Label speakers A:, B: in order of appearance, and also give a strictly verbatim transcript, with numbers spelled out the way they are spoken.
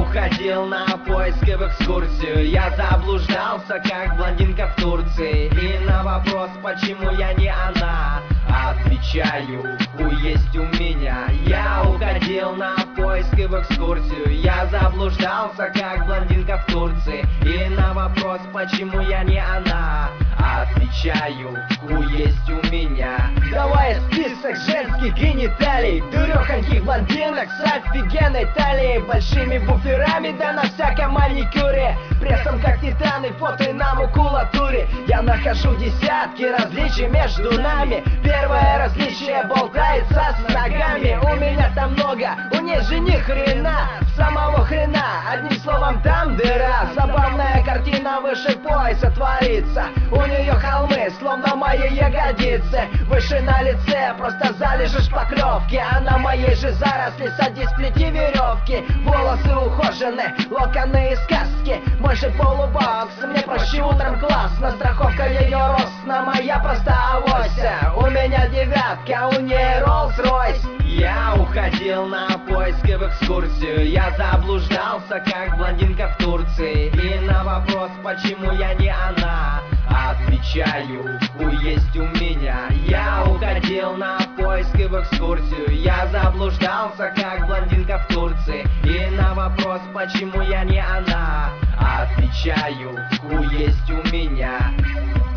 A: уходил на поиски в экскурсию. Я заблуждался, как блондинка в Турции. И на вопрос, почему я не она, отвечаю: хуй есть у меня. Я уходил на поиски в экскурсию. Я заблуждался, как блондинка в Турции. И на вопрос, почему я не она, отвечаю: хуй есть у меня.
B: Давай список женских гениталий, дурехоньких блондинок с офигенной талией, большими буферами, да на всяком маникюре, прессом как титаны, фото на макулатуре. Я нахожу десятки различий между нами. Первое различие болтается с ногами. У меня там много, у ней же ни хрена, самого хрена, одним словом там дыра. Забавная картина выше пояса творится. У нее холмы, словно мои ягодицы. Выше на лице, просто залежишь покровки. А на моей же заросли, садись, плети веревки. Волосы ухожены, локоны из сказки. Мой же полубокс, мне проще утром классно. Страховка ее роста, моя просто авося. У меня девятка, у нее Rolls-Royce.
A: Я уходил на поиски в экскурсию. Я заблуждался, как блондинка в Турции. И на вопрос, почему я не она, отвечаю: хуй есть у меня. Я уходил на поиски в экскурсию. Я заблуждался, как блондинка в Турции. И на вопрос, почему я не она, отвечаю: хуй есть у меня.